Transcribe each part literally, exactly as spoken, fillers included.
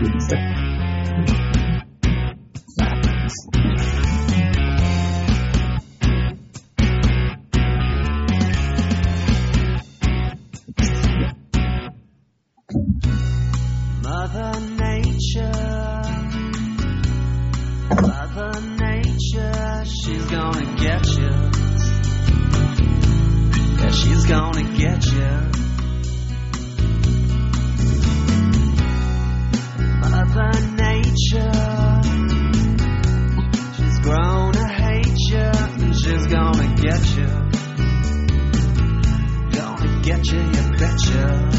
Mother Nature, Mother Nature, she's gonna get you. Yeah, she's gonna get you. Mother Nature, she's grown to hate you, and she's gonna get you. Gonna get you, you betcha.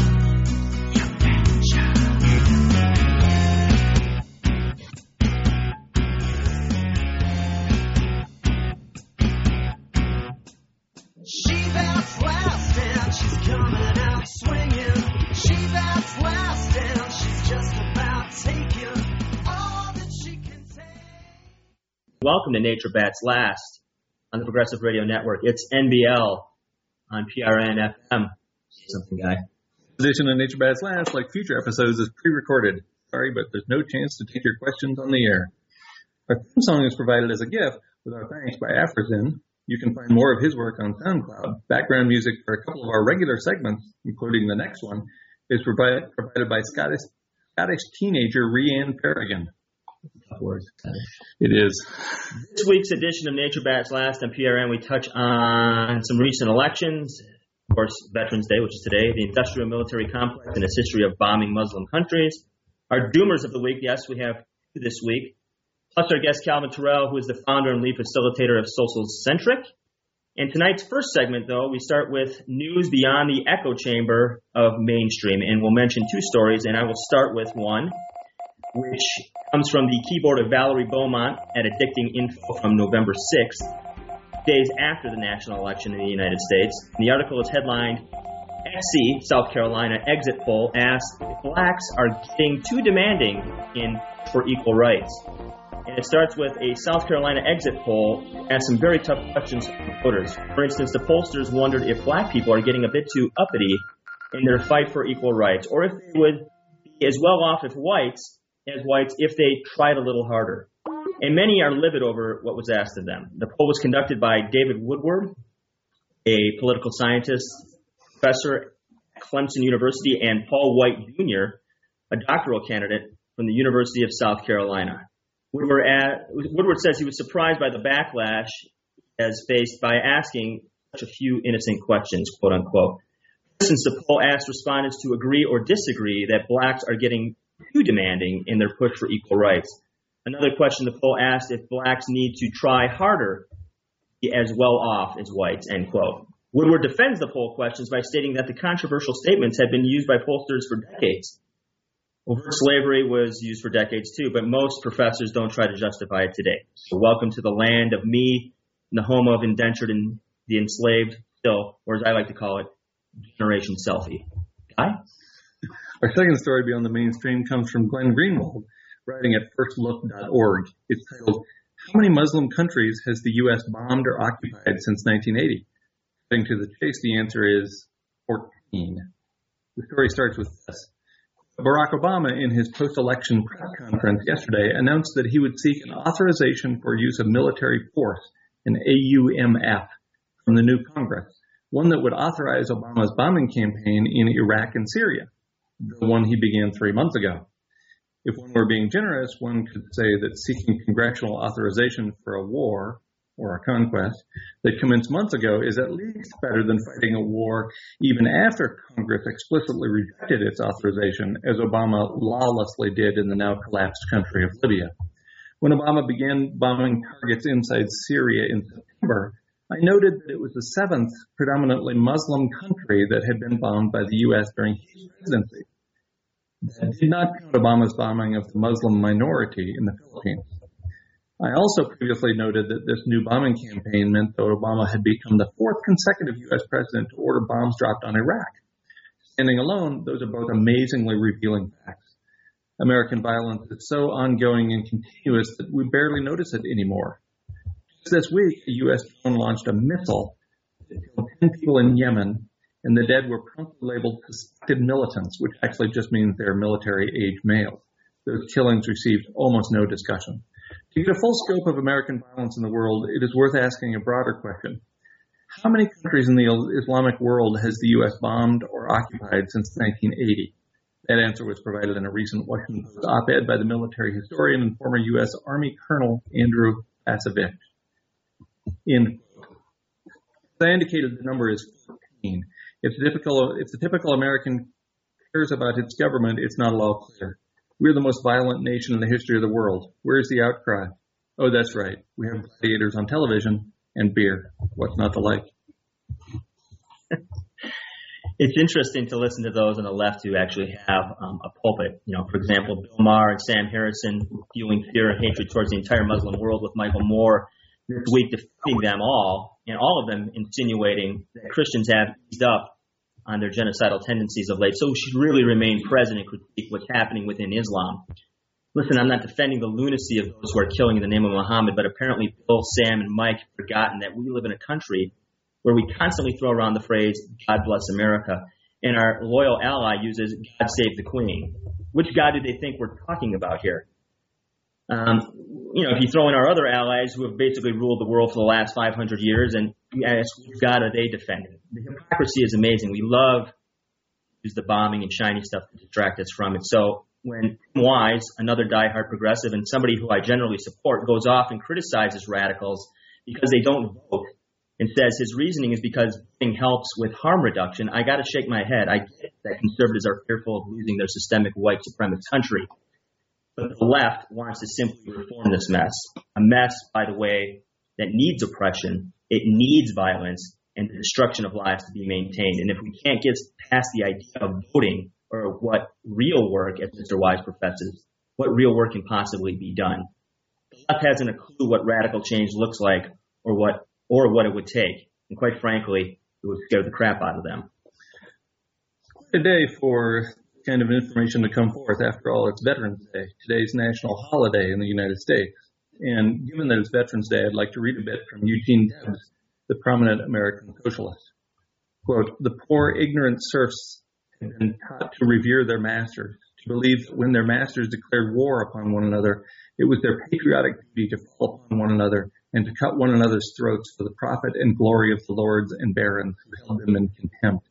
Welcome to Nature Bats Last on the Progressive Radio Network. It's N B L on P R N F M. Something, guy. This edition of Nature Bats Last, like future episodes, is pre-recorded. Sorry, but there's no chance to take your questions on the air. Our theme song is provided as a gift with our thanks by Afrazin. You can find more of his work on SoundCloud. Background music for a couple of our regular segments, including the next one, is provided, provided by Scottish, Scottish teenager Rianne Perrigan. Words. It is. This week's edition of Nature Bats Last on P R N, we touch on some recent elections, of course, Veterans Day, which is today, the industrial military complex and its history of bombing Muslim countries. Our doomers of the week, yes, we have two this week, plus our guest Calvin Terrell, who is the founder and lead facilitator of Social Centric. In tonight's first segment, though, we start with news beyond the echo chamber of mainstream, and we'll mention two stories, and I will start with one, which comes from the keyboard of Valerie Beaumont at Addicting Info from November sixth, days after the national election in the United States. And the article is headlined, X C, South Carolina exit poll asks if blacks are getting too demanding in for equal rights. And it starts with a South Carolina exit poll asks some very tough questions from voters. For instance, the pollsters wondered if black people are getting a bit too uppity in their fight for equal rights, or if they would be as well off if whites as whites if they tried a little harder. And many are livid over what was asked of them. The poll was conducted by David Woodward, a political scientist, professor at Clemson University, and Paul White Junior, a doctoral candidate from the University of South Carolina. Woodward, at, Woodward says he was surprised by the backlash as faced by asking such a few innocent questions, quote unquote. Since the poll asked respondents to agree or disagree that blacks are getting too demanding in their push for equal rights. Another question the poll asked if blacks need to try harder to be as well off as whites, end quote. Woodward defends the poll questions by stating that the controversial statements have been used by pollsters for decades. Overt slavery was used for decades too, but most professors don't try to justify it today. So welcome to the land of me, and the home of indentured and the enslaved, still, or as I like to call it, Generation Selfie. Guy? Our second story beyond the mainstream comes from Glenn Greenwald, writing at first look dot org. It's titled, How Many Muslim Countries Has the U S Bombed or Occupied Since nineteen eighty? According to the chase, the answer is fourteen. The story starts with this. Barack Obama, in his post-election press conference yesterday, announced that he would seek an authorization for use of military force, an A U M F, from the new Congress, one that would authorize Obama's bombing campaign in Iraq and Syria, the one he began three months ago. If one were being generous, one could say that seeking congressional authorization for a war, or a conquest, that commenced months ago is at least better than fighting a war even after Congress explicitly rejected its authorization, as Obama lawlessly did in the now collapsed country of Libya. When Obama began bombing targets inside Syria in September, I noted that it was the seventh predominantly Muslim country that had been bombed by the U S during his presidency. That did not count Obama's bombing of the Muslim minority in the Philippines. I also previously noted that this new bombing campaign meant that Obama had become the fourth consecutive U S president to order bombs dropped on Iraq. Standing alone, those are both amazingly revealing facts. American violence is so ongoing and continuous that we barely notice it anymore. This week, a U S drone launched a missile that killed ten people in Yemen, and the dead were promptly labeled suspected militants, which actually just means they're military-age males. those killings received almost no discussion. To get a full scope of American violence in the world, it is worth asking a broader question. How many countries in the Islamic world has the U S bombed or occupied since nineteen eighty? That answer was provided in a recent Washington Post op-ed by the military historian and former U S Army Colonel Andrew Basevich. In, as I indicated, the number is fourteen. If the typical, if the typical American cares about its government, it's not at all clear. We're the most violent nation in the history of the world. Where's the outcry? Oh, that's right. We have gladiators on television and beer. What's not to like? It's interesting to listen to those on the left who actually have um, a pulpit. You know, for example, Bill Maher and Sam Harrison fueling fear and hatred towards the entire Muslim world, with Michael Moore this week defending them all, and all of them insinuating that Christians have eased up on their genocidal tendencies of late, so we should really remain present and critique what's happening within Islam. Listen, I'm not defending the lunacy of those who are killing in the name of Muhammad, but apparently Bill, Sam, and Mike have forgotten that we live in a country where we constantly throw around the phrase, God bless America, and our loyal ally uses, God save the Queen. Which God do they think we're talking about here? Um, you know, if you throw in our other allies who have basically ruled the world for the last five hundred years, and you ask, which God are they defending? The hypocrisy is amazing. We love to use the bombing and shiny stuff to distract us from it. So when Tim Wise, another diehard progressive and somebody who I generally support, goes off and criticizes radicals because they don't vote and says his reasoning is because voting helps with harm reduction, I got to shake my head. I get that conservatives are fearful of losing their systemic white supremacist country. But the left wants to simply reform this mess. A mess, by the way, that needs oppression, it needs violence, and the destruction of lives to be maintained. And if we can't get past the idea of voting, or what real work, as Mister Wise professes, what real work can possibly be done? The left hasn't a clue what radical change looks like, or what or what it would take. And quite frankly, it would scare the crap out of them. Quite a day for kind of information to come forth. After all, it's Veterans Day, today's national holiday in the United States. And given that it's Veterans Day, I'd like to read a bit from Eugene Debs, the prominent American socialist. Quote, the poor, ignorant serfs had been taught to revere their masters, to believe that when their masters declared war upon one another, it was their patriotic duty to fall upon one another and to cut one another's throats for the profit and glory of the lords and barons who held them in contempt.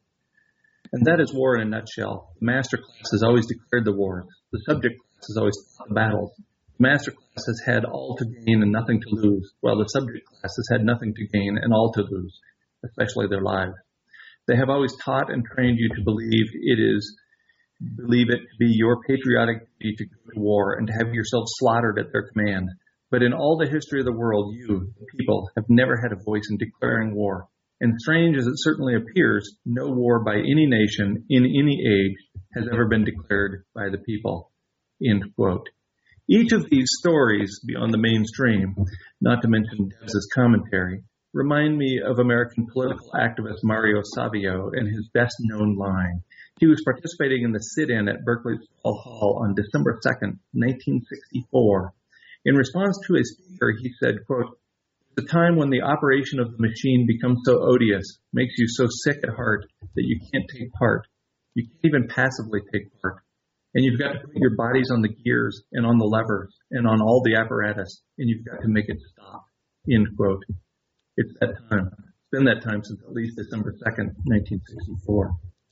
And that is war in a nutshell. The master class has always declared the wars. The subject class has always fought the battles. The master class has had all to gain and nothing to lose, while the subject class has had nothing to gain and all to lose, especially their lives. They have always taught and trained you to believe it is, believe it to be your patriotic duty to go to war and to have yourself slaughtered at their command. But in all the history of the world, you, the people, have never had a voice in declaring war. And strange as it certainly appears, no war by any nation in any age has ever been declared by the people. End quote. Each of these stories beyond the mainstream, not to mention Debs' commentary, remind me of American political activist Mario Savio and his best-known line. He was participating in the sit-in at Berkeley Hall on December second, nineteen sixty-four. In response to a speaker, he said, quote, the time when the operation of the machine becomes so odious, makes you so sick at heart that you can't take part. You can't even passively take part. And you've got to put your bodies on the gears and on the levers and on all the apparatus, and you've got to make it stop. End quote. It's that time. It's been that time since at least December second, nineteen sixty-four.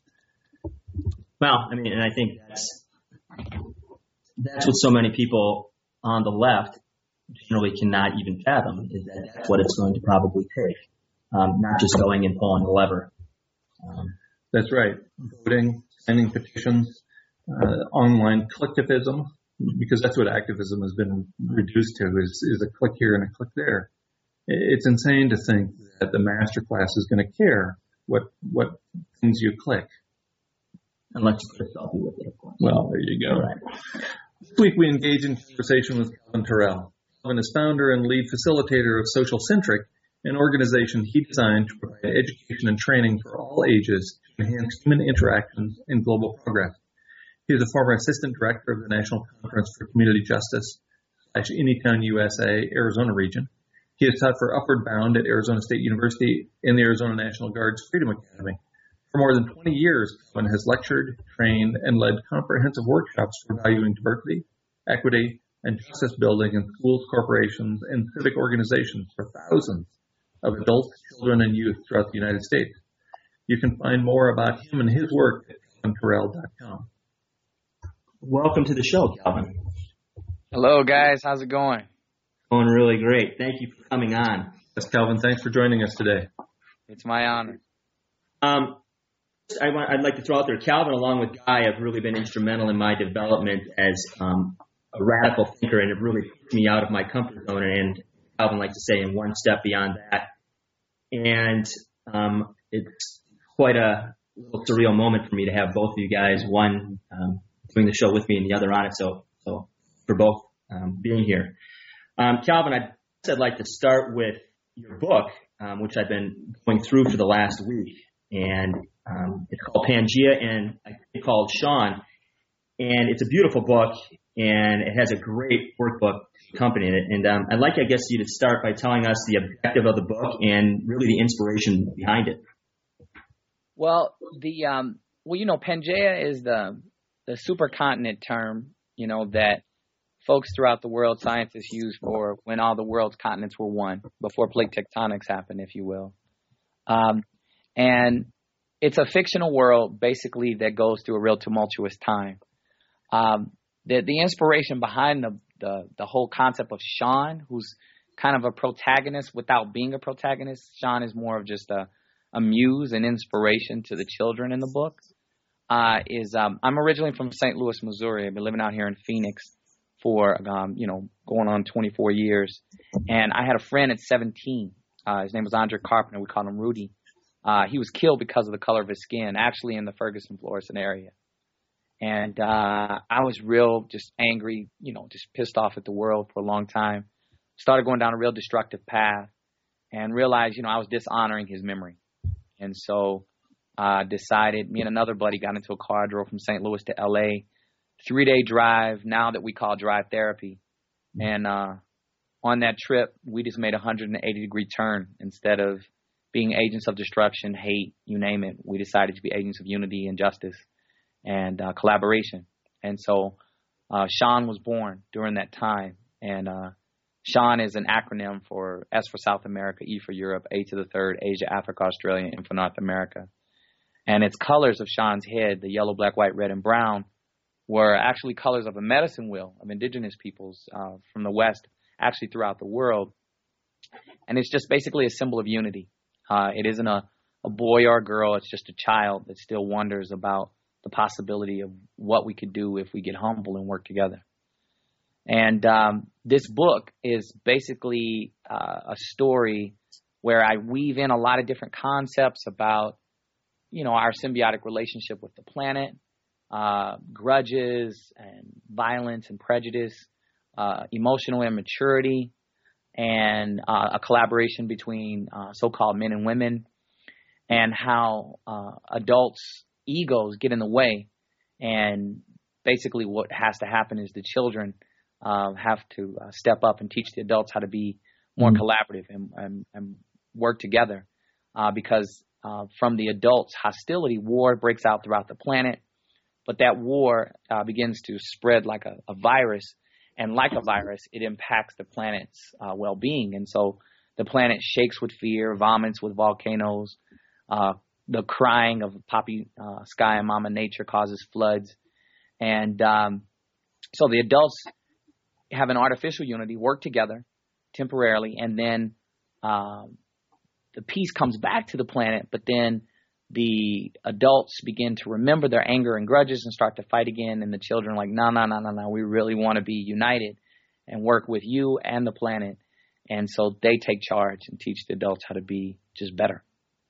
Well, I mean, and I think that's that's what so many people on the left generally cannot even fathom, is that that's what it's going to probably take, um, not just going and pulling the lever. Um, that's right. Voting, signing petitions, uh, online collectivism, because that's what activism has been reduced to, is, is a click here and a click there. It's insane to think that the master class is going to care what what things you click. Unless you put a selfie with it, of course. Well, there you go. Right. This week we engage in conversation with Calvin Terrell. Calvin is founder and lead facilitator of Social Centric, an organization he designed to provide education and training for all ages to enhance human interactions and global progress. He is a former assistant director of the National Conference for Community Justice slash Anytown U S A Arizona region. He has taught for Upward Bound at Arizona State University and the Arizona National Guard's Freedom Academy. For more than twenty years, Calvin has lectured, trained, and led comprehensive workshops for valuing diversity, equity, and justice building in schools, corporations, and civic organizations for thousands of adults, children, and youth throughout the United States. You can find more about him and his work at calvin terrell dot com. Welcome to the show, Calvin. Hello, guys. How's it going? Going really great. Thank you for coming on. Yes, Calvin, thanks for joining us today. It's my honor. Um, I want, I'd like to throw out there, Calvin, along with Guy, have really been instrumental in my development as um, a radical thinker, and have really pushed me out of my comfort zone, and Calvin likes to say, in one step beyond that. And um, it's quite a little surreal moment for me to have both of you guys, one um, doing the show with me and the other on it, so, so for both um, being here. Um, Calvin, I'd, I'd like to start with your book, um, which I've been going through for the last week. And um, it's called Pangea, and I think it's called Sean. And it's a beautiful book, and it has a great workbook to accompany it. And um, I'd like, I guess, you to start by telling us the objective of the book and really the inspiration behind it. Well, the um, well, you know, Pangea is the the supercontinent term, you know, that folks throughout the world, scientists use for when all the world's continents were one, before plate tectonics happened, if you will. Um, and it's a fictional world, basically, that goes through a real tumultuous time. Um, the the inspiration behind the, the the whole concept of Sean, who's kind of a protagonist without being a protagonist. Sean is more of just a, a muse and inspiration to the children in the book. Uh, is um, I'm originally from Saint Louis, Missouri. I've been living out here in Phoenix for um, you know going on twenty-four years, and I had a friend at seventeen. Uh, his name was Andre Carpenter. We called him Rudy. Uh, he was killed because of the color of his skin, actually in the Ferguson, Florissant area. And uh, I was real just angry, you know, just pissed off at the world for a long time. Started going down a real destructive path and realized, you know, I was dishonoring his memory. And so I uh, decided, me and another buddy got into a car, drove from Saint Louis to L A, three-day drive, now that we call drive therapy. And uh, on that trip, we just made a one hundred eighty degree turn. Instead of being agents of destruction, hate, you name it, we decided to be agents of unity and justice and uh, collaboration. And so uh, Sean was born during that time. And uh, Sean is an acronym for S for South America, E for Europe, A to the third, Asia, Africa, Australia, and for North America. And it's colors of Sean's head, the yellow, black, white, red, and brown, were actually colors of a medicine wheel of indigenous peoples uh, from the West, actually throughout the world. And it's just basically a symbol of unity. Uh, it isn't a, a boy or a girl. It's just a child that still wonders about the possibility of what we could do if we get humble and work together. And um, this book is basically uh, a story where I weave in a lot of different concepts about, you know, our symbiotic relationship with the planet, uh, grudges and violence and prejudice, uh, emotional immaturity, and uh, a collaboration between uh, so-called men and women, and how uh, adults' egos get in the way. And basically what has to happen is the children uh, have to uh, step up and teach the adults how to be more mm-hmm. collaborative and, and, and work together. Uh, because uh, from the adults' hostility, war breaks out throughout the planet. But that war uh, begins to spread like a, a virus. And like a virus, it impacts the planet's uh, well-being. And so the planet shakes with fear, vomits with volcanoes. Uh, the crying of Papi uh, Sky and Mama Nature causes floods. And um, so the adults have an artificial unity, work together temporarily, and then um, the peace comes back to the planet, but then the adults begin to remember their anger and grudges and start to fight again. And the children are like, no, no, no, no, no. We really want to be united and work with you and the planet. And so they take charge and teach the adults how to be just better.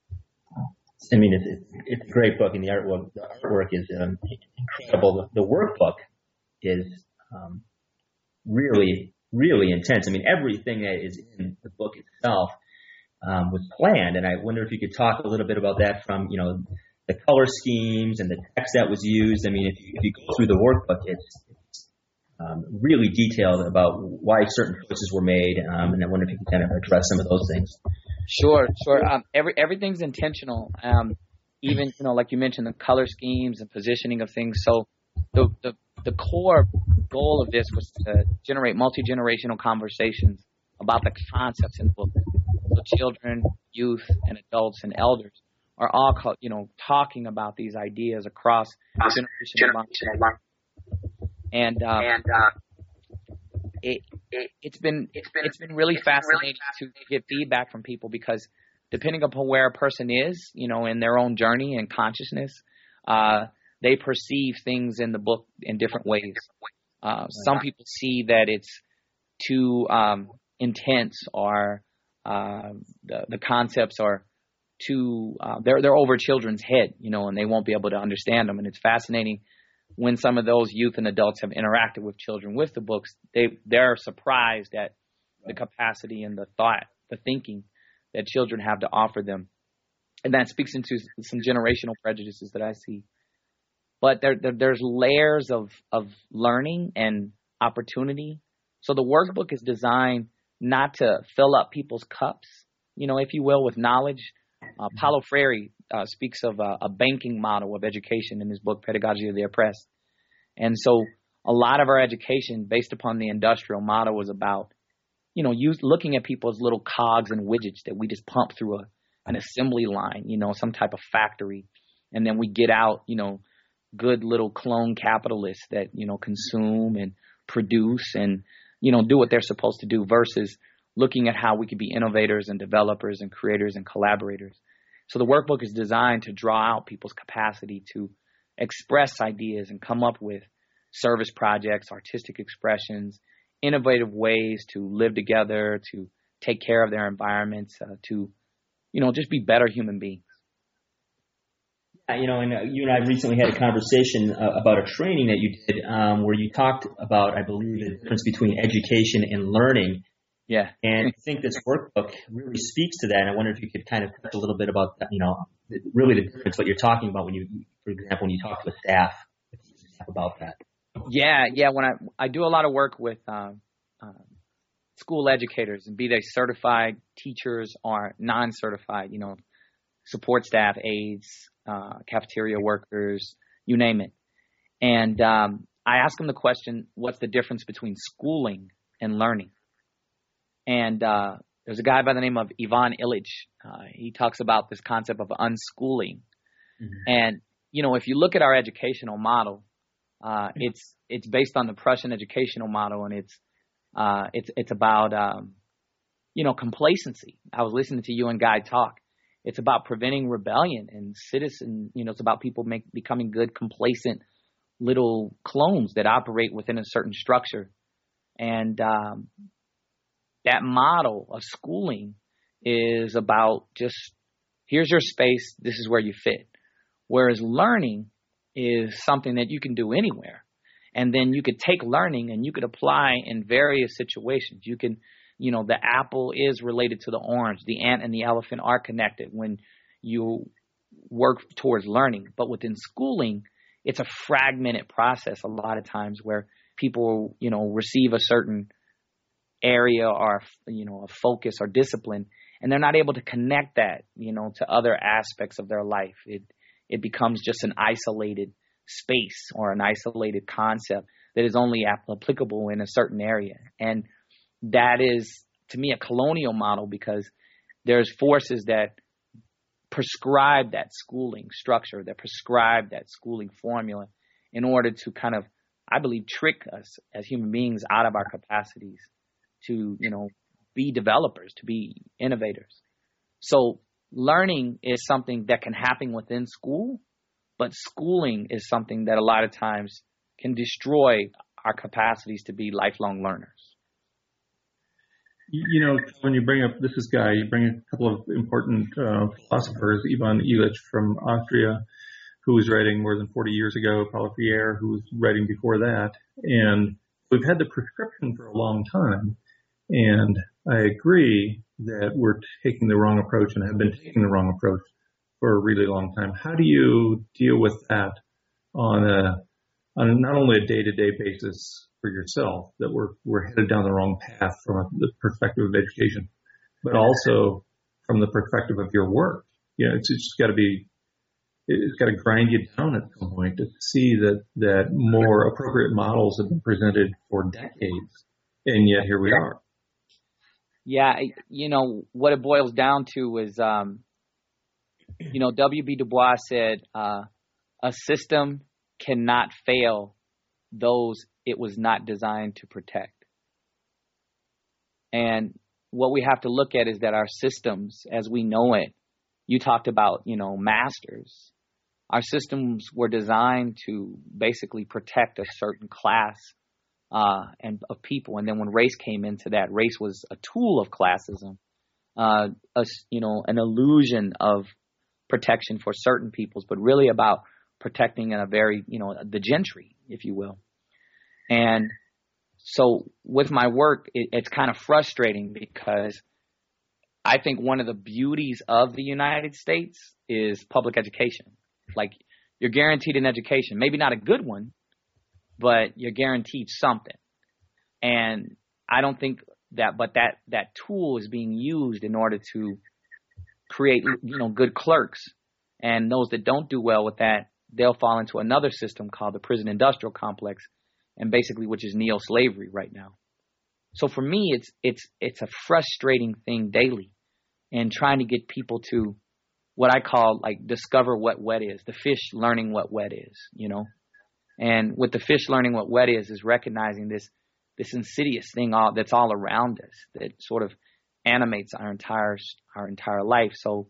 I mean, it's, it's a great book, and the artwork, the artwork is um, incredible. The, the workbook is um, really, really intense. I mean, everything that is in the book itself Um, was planned, and I wonder if you could talk a little bit about that from, you know, the color schemes and the text that was used. I mean, if you, if you go through the workbook, it's, it's um, really detailed about why certain choices were made, um, and I wonder if you can kind of address some of those things. Sure, sure. Um, every everything's intentional. Um, even, you know, like you mentioned, the color schemes and positioning of things. So the the, the core goal of this was to generate multi-generational conversations about the concepts in the book. So children, youth, and adults and elders are all, you know, talking about these ideas across generational lines. And, uh, and uh, it, it, it's been it's been it's been really fascinating to get feedback from people, because depending upon where a person is, you know, in their own journey and consciousness, uh, they perceive things in the book in different ways. Uh, some people see that it's too um, intense, or uh, the the concepts are too uh, they're they're over children's head, you know, and they won't be able to understand them. And it's fascinating when some of those youth and adults have interacted with children with the books. They they're surprised at the capacity and the thought, the thinking that children have to offer them, and that speaks into some generational prejudices that I see. But there, there there's layers of of learning and opportunity. So the workbook is designed not to fill up people's cups, you know, if you will, with knowledge. Uh, Paulo Freire uh, speaks of a, a banking model of education in his book, Pedagogy of the Oppressed. And so a lot of our education based upon the industrial model was about, you know, use, looking at people as little cogs and widgets that we just pump through a, an assembly line, you know, some type of factory. And then we get out, you know, good little clone capitalists that, you know, consume and produce and, you know, do what they're supposed to do, versus looking at how we could be innovators and developers and creators and collaborators. So the workbook is designed to draw out people's capacity to express ideas and come up with service projects, artistic expressions, innovative ways to live together, to take care of their environments, uh, to, you know, just be better human beings. Yeah, you know, and uh, you and I recently had a conversation uh, about a training that you did um, where you talked about, I believe, the difference between education and learning. Yeah. And I think this workbook really speaks to that. And I wonder if you could kind of touch a little bit about that, you know, really the difference, what you're talking about when you, for example, when you talk to a staff about that. Yeah, yeah. When I I do a lot of work with uh, uh, school educators, and be they certified teachers or non-certified, you know, support staff, aides, uh, cafeteria workers, you name it. And um, I ask them the question, what's the difference between schooling and learning? And uh, there's a guy by the name of Ivan Illich. Uh, he talks about this concept of unschooling. Mm-hmm. And, you know, if you look at our educational model, uh, it's it's based on the Prussian educational model, and it's uh, it's it's about, um, you know, complacency. I was listening to you and Guy talk. It's about preventing rebellion and citizen, you know, it's about people make, becoming good, complacent little clones that operate within a certain structure. And um, that model of schooling is about just, here's your space, this is where you fit. Whereas learning is something that you can do anywhere. And then you could take learning and you could apply in various situations. You can, you know, the apple is related to the orange. The ant and the elephant are connected when you work towards learning. But within schooling, it's a fragmented process a lot of times where people, you know, receive a certain area or, you know, a focus or discipline, and they're not able to connect that, you know, to other aspects of their life. It it becomes just an isolated space or an isolated concept that is only applicable in a certain area. And that is, to me, a colonial model, because there's forces that prescribe that schooling structure, that prescribe that schooling formula in order to kind of, I believe, trick us as human beings out of our capacities to, you know, be developers, to be innovators. So learning is something that can happen within school, but schooling is something that a lot of times can destroy our capacities to be lifelong learners. You know, when you bring up, this is Guy, you bring a couple of important uh, philosophers, Ivan Illich from Austria, who was writing more than forty years ago, Paulo Freire, who was writing before that. And we've had the prescription for a long time. And I agree that we're taking the wrong approach and have been taking the wrong approach for a really long time. How do you deal with that on a, on not only a day-to-day basis for yourself, that we're we're headed down the wrong path from the perspective of education, but also from the perspective of your work? You know, it's, it's just got to be, it's got to grind you down at some point to see that, that more appropriate models have been presented for decades. And yet here we are. Yeah. You know, what it boils down to is, um, you know, W B Du Bois said, uh, a system cannot fail those it was not designed to protect. And what we have to look at is that our systems, as we know it, you talked about, you know, masters. Our systems were designed to basically protect a certain class uh, and of people. And then when race came into that, race was a tool of classism, uh, a, you know, an illusion of protection for certain peoples, but really about protecting in a very, you know, the gentry, if you will. And so with my work, it, it's kind of frustrating because I think one of the beauties of the United States is public education. Like, you're guaranteed an education, maybe not a good one, but you're guaranteed something. And I don't think that, but that, that tool is being used in order to create, you know, good clerks. And those that don't do well with that, they'll fall into another system called the prison industrial complex, and basically which is neo-slavery right now. So for me, it's it's it's a frustrating thing daily, and trying to get people to what I call like discover what wet is, the fish learning what wet is, you know. And with the fish learning what wet is, is recognizing this this insidious thing all that's all around us that sort of animates our entire our entire life. So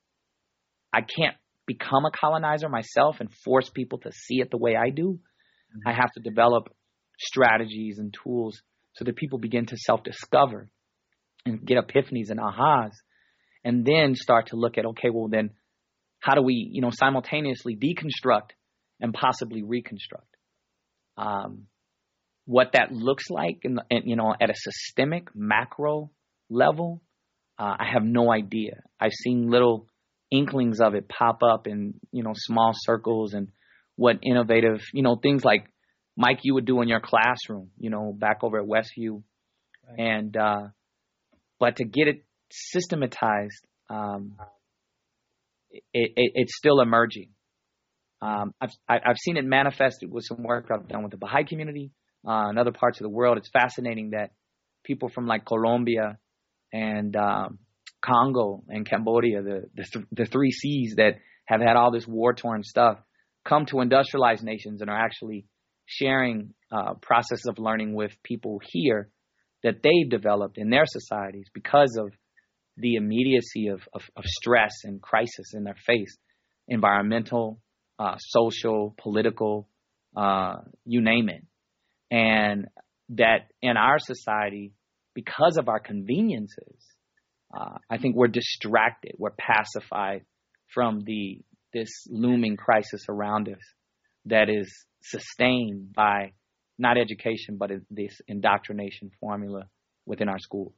I can't become a colonizer myself and force people to see it the way I do. Mm-hmm. I have to develop strategies and tools so that people begin to self-discover and get epiphanies and ahas, and then start to look at, okay, well then how do we, you know, simultaneously deconstruct and possibly reconstruct? Um, what that looks like, in, the, in, you know, at a systemic macro level, uh, I have no idea. I've seen little inklings of it pop up in, you know, small circles, and what innovative, you know, things like Mike, you would do in your classroom, you know, back over at Westview. Right. And, uh, but to get it systematized, um, it, it, it's still emerging. Um, I've, I've seen it manifested with some work I've done with the Baha'i community, uh, and other parts of the world. It's fascinating that people from like Colombia and, um, Congo and Cambodia, the, the, th- the three C's that have had all this war-torn stuff, come to industrialized nations and are actually sharing uh, processes of learning with people here that they've developed in their societies because of the immediacy of, of, of stress and crisis in their face, environmental, uh, social, political, uh, you name it. And that in our society, because of our conveniences, uh, I think we're distracted, we're pacified from the this looming crisis around us that is sustained by not education, but this indoctrination formula within our schools.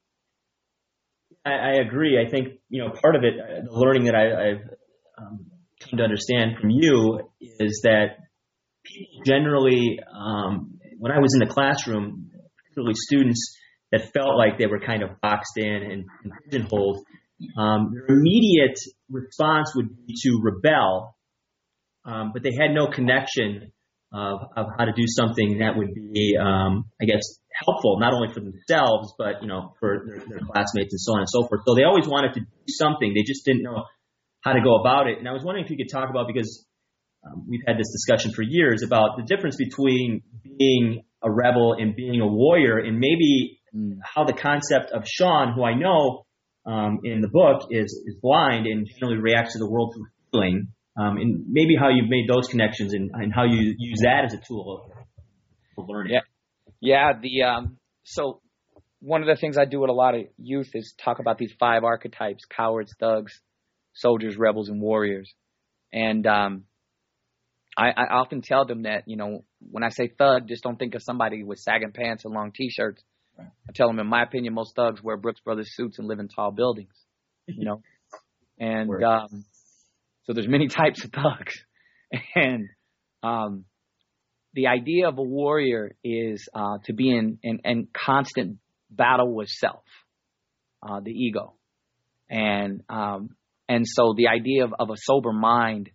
I, I agree. I think, you know, part of it, uh, the learning that I, I've um, come to understand from you is that people generally, um, when I was in the classroom, particularly students that felt like they were kind of boxed in and, and pigeonholed, um, their immediate response would be to rebel, um, but they had no connection of, of how to do something that would be, um, I guess, helpful, not only for themselves, but, you know, for their, their classmates and so on and so forth. So they always wanted to do something. They just didn't know how to go about it. And I was wondering if you could talk about, because um, we've had this discussion for years about the difference between being a rebel and being a warrior, and maybe mm. how the concept of Sean, who I know um, in the book is, is blind and generally reacts to the world through feeling, um, and maybe how you've made those connections and, and how you use that as a tool for learning. Yeah. Yeah, the um, so one of the things I do with a lot of youth is talk about these five archetypes: cowards, thugs, soldiers, rebels, and warriors. And um, I, I often tell them that, you know, when I say thug, just don't think of somebody with sagging pants and long T-shirts. Right. I tell them, in my opinion, most thugs wear Brooks Brothers suits and live in tall buildings, you know. And um, so there's many types of thugs. And um the idea of a warrior is uh, to be in, in, in constant battle with self, uh, the ego. And um, and so the idea of, of a sober mind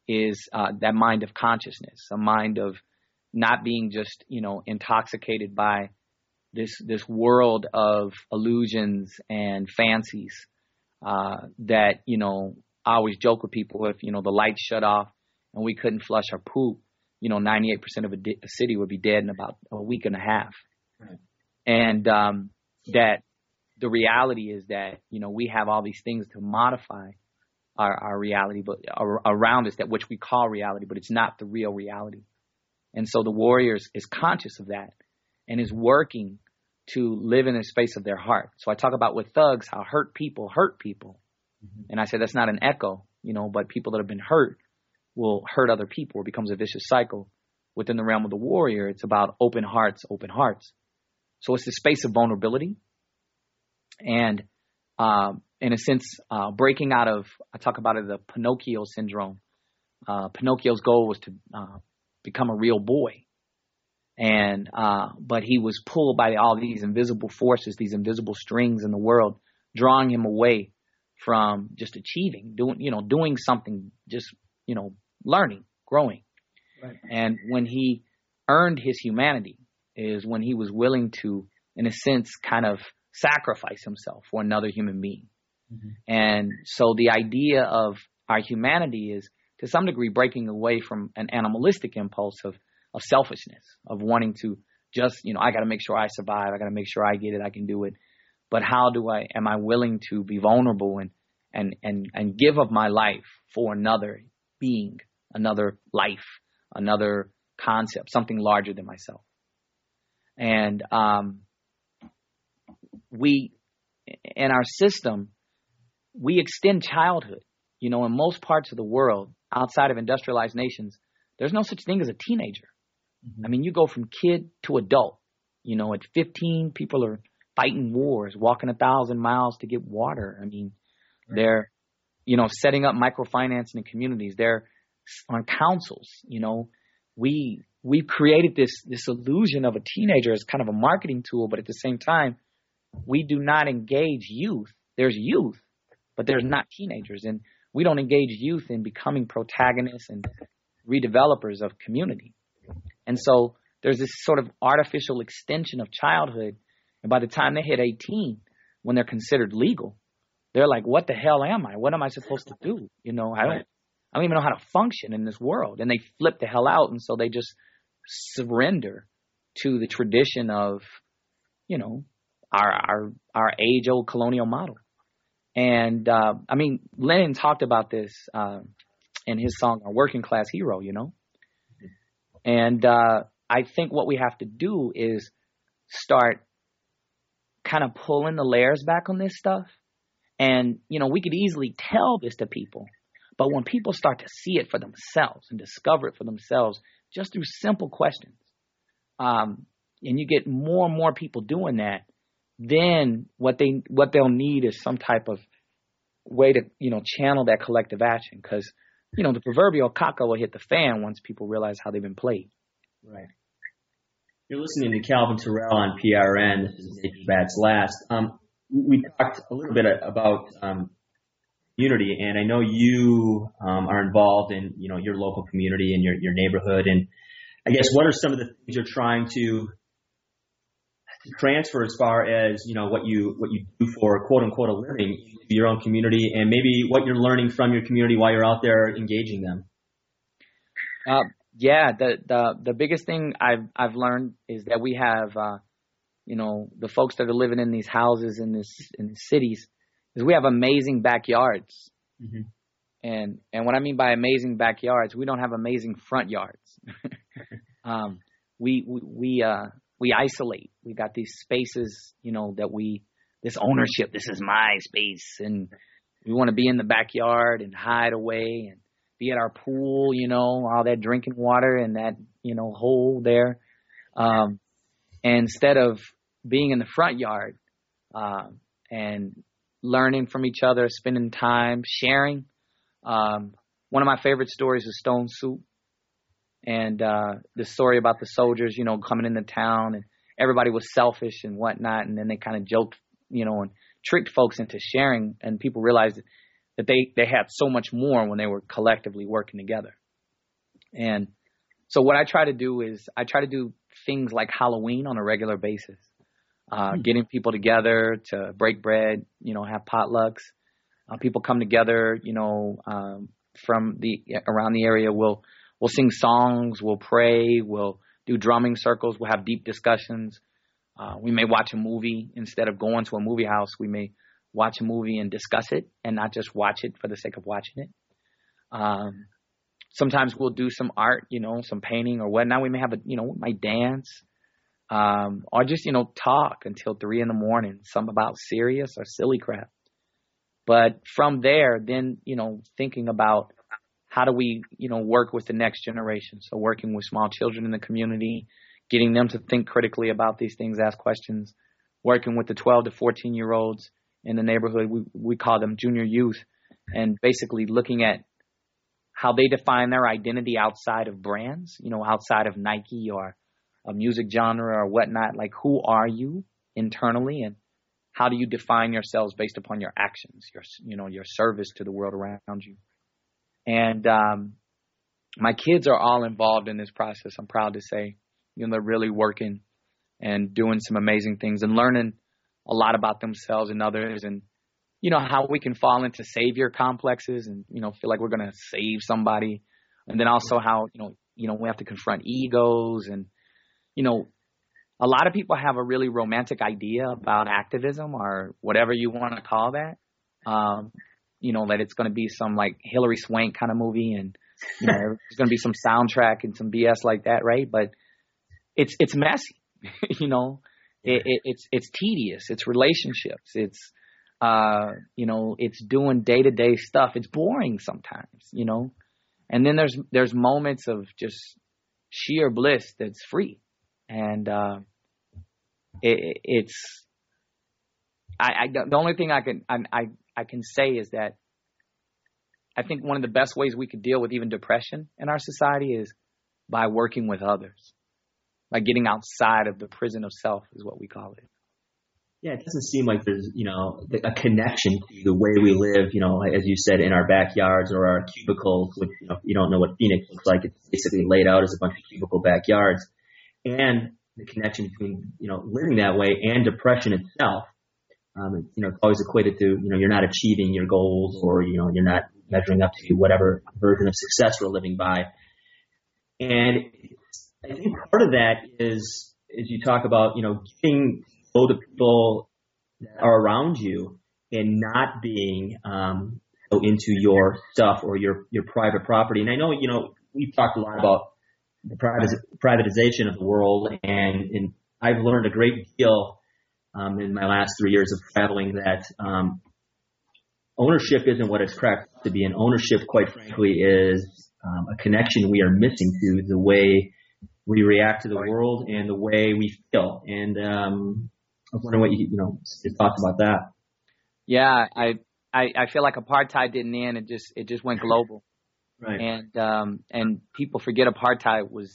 is uh, that mind of consciousness, a mind of not being just, you know, intoxicated by this this world of illusions and fancies uh, that, you know, I always joke with people, if, you know, the lights shut off and we couldn't flush our poop, you know, ninety-eight percent of a, di- a city would be dead in about a week and a half. Right. And um, that the reality is that, you know, we have all these things to modify our, our reality, but ar- around us, that which we call reality, but it's not the real reality. And so the warrior is, is conscious of that and is working to live in the space of their heart. So I talk about with thugs how hurt people hurt people. Mm-hmm. And I say that's not an echo, you know, but people that have been hurt will hurt other people. It becomes a vicious cycle. Within the realm of the warrior, it's about open hearts, open hearts. So it's the space of vulnerability. And um, in a sense, uh, breaking out of, I talk about it, the Pinocchio syndrome. Uh, Pinocchio's goal was to uh, become a real boy. And, uh, but he was pulled by all these invisible forces, these invisible strings in the world, drawing him away from just achieving, doing, you know, doing something, just, you know, learning, growing. Right. And when he earned his humanity is when he was willing to, in a sense, kind of sacrifice himself for another human being. Mm-hmm. And so the idea of our humanity is to some degree breaking away from an animalistic impulse of, of selfishness, of wanting to just, you know, I got to make sure I survive. I got to make sure I get it. I can do it. But how do I, am I willing to be vulnerable and, and, and, and give of my life for another being, another life, another concept, something larger than myself? And, um, we, in our system, we extend childhood. You know, in most parts of the world, outside of industrialized nations, there's no such thing as a teenager. Mm-hmm. I mean, you go from kid to adult. You know, at fifteen, people are fighting wars, walking a thousand miles to get water. I mean, right. They're, you know, setting up microfinancing in communities. They're on councils. You know, we we've created this this illusion of a teenager as kind of a marketing tool, but at the same time, we do not engage youth. There's youth, but there's not teenagers, and we don't engage youth in becoming protagonists and redevelopers of community. And so there's this sort of artificial extension of childhood. And by the time they hit eighteen, when they're considered legal, they're like, what the hell am I? What am I supposed to do? You know, I don't, I don't even know how to function in this world. And they flip the hell out. And so they just surrender to the tradition of, you know, our, our, our age old colonial model. And, uh, I mean, Lennon talked about this, uh, in his song, Our Working Class Hero, you know? And, uh, I think what we have to do is start kind of pulling the layers back on this stuff. And, you know, we could easily tell this to people, but when people start to see it for themselves and discover it for themselves, just through simple questions, um, and you get more and more people doing that, then what they what they'll need is some type of way to, you know, channel that collective action. Because, you know, the proverbial caca will hit the fan once people realize how they've been played. Right. You're listening to Calvin Terrell on P R N. This is Nature Bats Last. Um, we talked a little bit about um, community, and I know you um, are involved in, you know, your local community and your, your neighborhood. And I guess what are some of the things you're trying to transfer as far as, you know, what you what you do for quote unquote a living into your own community, and maybe what you're learning from your community while you're out there engaging them? Uh, yeah, the the the biggest thing I've I've learned is that we have, uh, you know, the folks that are living in these houses in this in the cities, is we have amazing backyards. Mm-hmm. And and what I mean by amazing backyards, we don't have amazing front yards. um, we we we uh. We isolate. We got these spaces, you know, that we, this ownership, this is my space. And we want to be in the backyard and hide away and be at our pool, you know, all that drinking water and that, you know, hole there. Um, and instead of being in the front yard uh, and learning from each other, spending time, sharing. Um, one of my favorite stories is Stone Soup. And uh, the story about the soldiers, you know, coming into town and everybody was selfish and whatnot. And then they kind of joked, you know, and tricked folks into sharing. And people realized that that they, they had so much more when they were collectively working together. And so what I try to do is I try to do things like Halloween on a regular basis, uh, mm-hmm. getting people together to break bread, you know, have potlucks. Uh, people come together, you know, um, from the around the area. We'll we'll sing songs, we'll pray, we'll do drumming circles, we'll have deep discussions. Uh, we may watch a movie instead of going to a movie house. We may watch a movie and discuss it, and not just watch it for the sake of watching it. Um, sometimes we'll do some art, you know, some painting or whatnot. We may have a, you know, we might dance, um, or just, you know, talk until three in the morning, some about serious or silly crap. But from there, then, you know, thinking about how do we, you know, work with the next generation. So working with small children in the community, getting them to think critically about these things, ask questions, working with the twelve to fourteen year olds in the neighborhood. We, we call them junior youth, and basically looking at how they define their identity outside of brands, you know, outside of Nike or a music genre or whatnot. Like, who are you internally, and how do you define yourselves based upon your actions, your, you know, your service to the world around you? And um, my kids are all involved in this process. I'm proud to say, you know, they're really working and doing some amazing things and learning a lot about themselves and others, and, you know, how we can fall into savior complexes and, you know, feel like we're going to save somebody. And then also how, you know, you know, we have to confront egos, and, you know, a lot of people have a really romantic idea about activism or whatever you want to call that. Um, you know, that it's going to be some like Hillary Swank kind of movie, and, you know, there's going to be some soundtrack and some B S like that. Right. But it's, it's messy, you know, it, it, it's, it's tedious. It's relationships. It's, uh, you know, it's doing day to day stuff. It's boring sometimes, you know, and then there's, there's moments of just sheer bliss that's free. And, uh, it, it's, I, I, the only thing I can, I, I, I can say is that I think one of the best ways we could deal with even depression in our society is by working with others, by getting outside of the prison of self is what we call it. Yeah, it doesn't seem like there's, you know, a connection to the way we live, you know, as you said, in our backyards or our cubicles. Which, you know, you don't know what Phoenix looks like. It's basically laid out as a bunch of cubicle backyards. And the connection between, you know, living that way and depression itself. Um, you know, it's always equated to, you know, you're not achieving your goals, or, you know, you're not measuring up to whatever version of success we're living by. And I think part of that is, is you talk about, you know, getting to know the people that are around you and not being um, so into your stuff or your, your private property. And I know, you know, we've talked a lot about the privatization of the world, and, and I've learned a great deal um, in my last three years of traveling that um, ownership isn't what it's cracked up to be, and ownership, quite frankly, is um, a connection we are missing to the way we react to the world and the way we feel. And um, I was wondering what you, you know, your thoughts about that. Yeah, I, I I feel like apartheid didn't end; it just it just went global. Right. And um, and people forget apartheid was,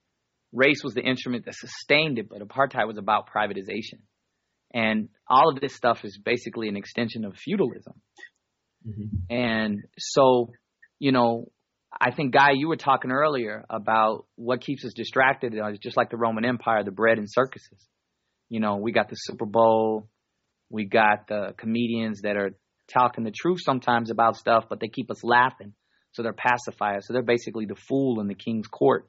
race was the instrument that sustained it, but apartheid was about privatization. And all of this stuff is basically an extension of feudalism. Mm-hmm. And so, you know, I think, Guy, you were talking earlier about what keeps us distracted. It's just like the Roman Empire, the bread and circuses. You know, we got the Super Bowl, we got the comedians that are talking the truth sometimes about stuff, but they keep us laughing. So they're pacifiers. So they're basically the fool in the king's court.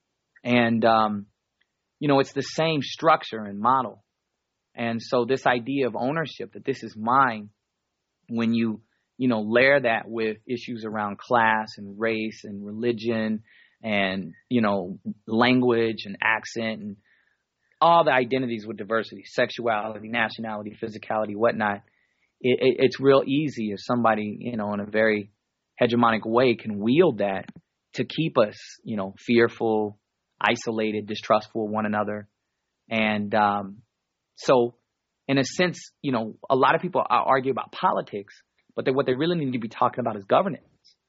And, um, you know, it's the same structure and model. And so this idea of ownership, that this is mine, when you, you know, layer that with issues around class and race and religion and, you know, language and accent and all the identities with diversity, sexuality, nationality, physicality, whatnot, it, it, it's real easy if somebody, you know, in a very hegemonic way can wield that to keep us, you know, fearful, isolated, distrustful of one another. And um, so in a sense, you know, a lot of people argue about politics, but they, what they really need to be talking about is governance.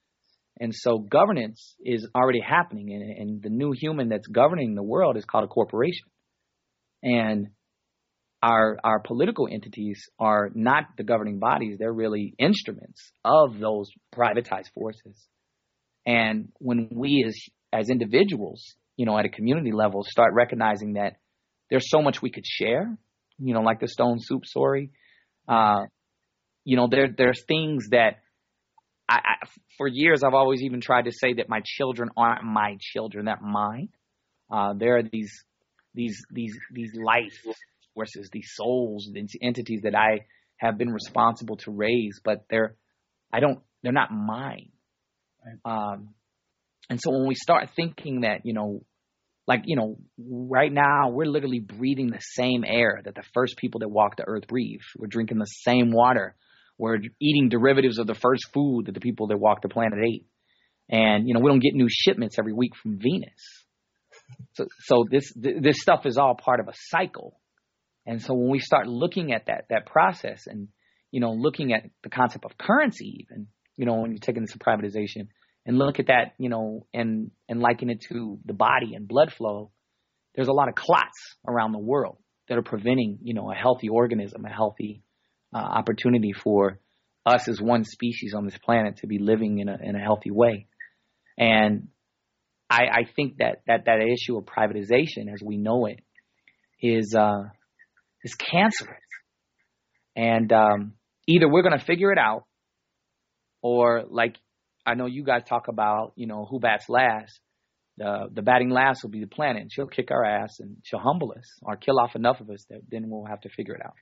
And so governance is already happening, and, and the new human that's governing the world is called a corporation. And our our political entities are not the governing bodies. They're really instruments of those privatized forces. And when we as as individuals, you know, at a community level, start recognizing that there's so much we could share, you know, like the Stone Soup story, uh, you know, there there's things that I, I, for years I've always even tried to say that my children aren't my children, they're mine. Uh, there are these these these these life forces, these souls, these entities that I have been responsible to raise, but they're I don't they're not mine. Um, and so when we start thinking that, you know, like, you know, right now we're literally breathing the same air that the first people that walked the earth breathed. We're drinking the same water. We're eating derivatives of the first food that the people that walked the planet ate. And, you know, we don't get new shipments every week from Venus. So, so this, this stuff is all part of a cycle. And so when we start looking at that, that process and, you know, looking at the concept of currency even, you know, when you're taking this to privatization and look at that, you know, and, and liken it to the body and blood flow, there's a lot of clots around the world that are preventing, you know, a healthy organism, a healthy uh, opportunity for us as one species on this planet to be living in a, in a healthy way. And I, I think that, that that issue of privatization as we know it is, uh, is cancerous. And um, either we're going to figure it out, or like I know you guys talk about, you know, who bats last. The the batting last will be the planet. She'll kick our ass and she'll humble us or kill off enough of us that then we'll have to figure it out.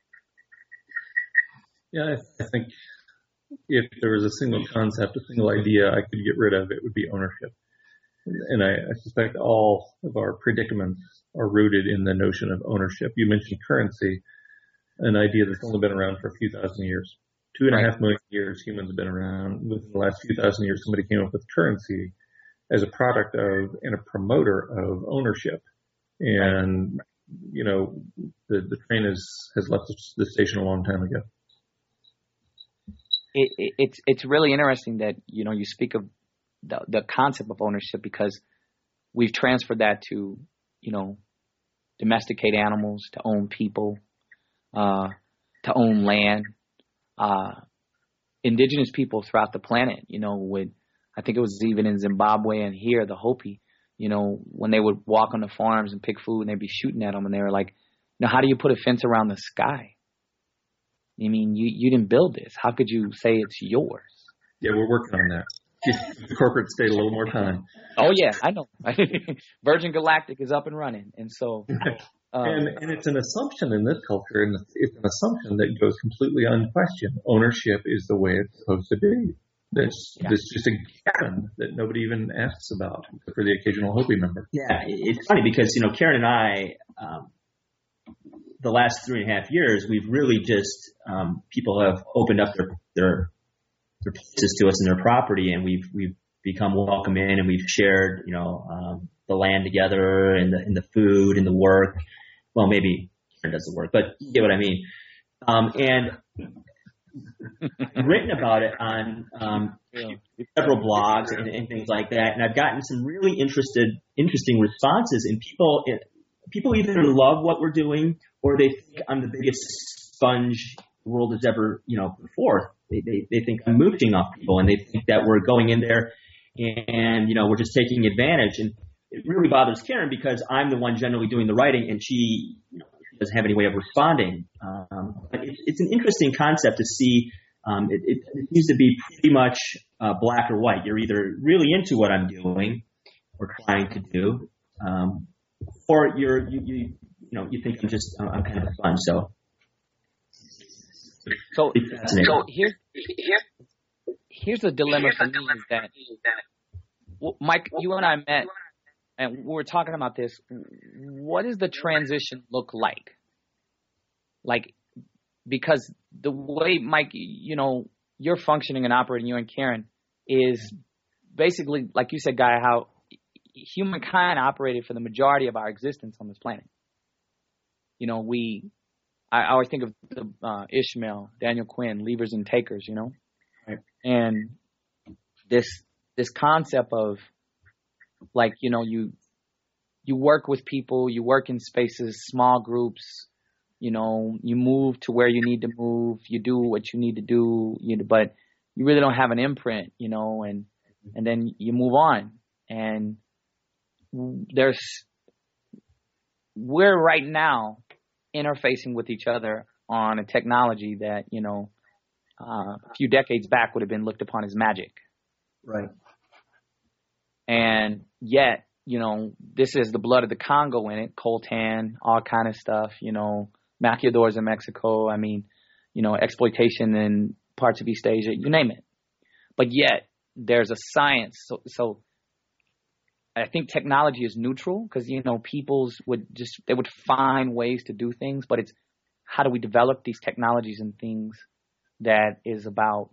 Yeah, I think if there was a single concept, a single idea I could get rid of, it would be ownership. And I, I suspect all of our predicaments are rooted in the notion of ownership. You mentioned currency, an idea that's only been around for a few thousand years. Two and a half million years humans have been around. Within the last few thousand years, somebody came up with currency as a product of and a promoter of ownership. And, you know, the, the train is, has left the station a long time ago. It, it, it's it's really interesting that, you know, you speak of the, the concept of ownership because we've transferred that to, you know, domesticate animals, to own people, uh, to own land. Uh, indigenous people throughout the planet, you know, with, I think it was even in Zimbabwe and here, the Hopi, you know, when they would walk on the farms and pick food and they'd be shooting at them and they were like, you know, how do you put a fence around the sky? I mean, you, you didn't build this. How could you say it's yours? Yeah, we're working on that. Give the corporate state a little more time. Oh, yeah, I know. Virgin Galactic is up and running. And so... Um, and, and it's an assumption in this culture, and it's an assumption that goes completely unquestioned. Ownership is the way it's supposed to be. That's, yeah. that's just a given that nobody even asks about, except for the occasional Hopi member. Yeah, it's funny because, you know, Karen and I, um, the last three and a half years, we've really just, um, people have opened up their, their, their places to us and their property, and we've, we've become welcome in, and we've shared, you know, um, the land together and the, and the food and the work. Well, maybe Karen does the work, but you get what I mean. Um, and I've written about it on um, several blogs and, and things like that, and I've gotten some really interested, interesting responses. And people, people either love what we're doing, or they think I'm the biggest sponge the world has ever, you know, put forth. They, they, they think I'm mooching off people, and they think that we're going in there and, you know, we're just taking advantage. And it really bothers Karen because I'm the one generally doing the writing, and she, you know, doesn't have any way of responding. Um, but it, it's an interesting concept to see. Um, it, it, it seems to be pretty much uh, black or white. You're either really into what I'm doing or trying to do, um, or you're you, you you know you think I'm just I'm kind of a sponge. So, so, so here's here, here's the dilemma for me is that, well, Mike, you and I met. And we were talking about this. What does the transition look like? Like, because the way, Mike, you know, you're functioning and operating, you and Karen, is basically, like you said, Guy, how humankind operated for the majority of our existence on this planet. You know, we, I, I always think of the, uh, Ishmael, Daniel Quinn, Leavers and Takers, you know? Right. And this, this concept of, like, you know, you you work with people, you work in spaces, small groups, You know, you move to where you need to move. You do what you need to do. You know, but you really don't have an imprint. You know, and and then you move on. And there's we're right now interfacing with each other on a technology that, you know, uh, a few decades back would have been looked upon as magic. Right. And yet, you know, this is the blood of the Congo in it, coltan, all kind of stuff, you know, maquiladores in Mexico. I mean, you know, exploitation in parts of East Asia, you name it. But yet there's a science. So, so I think technology is neutral because, you know, peoples would just, they would find ways to do things, but it's how do we develop these technologies and things that is about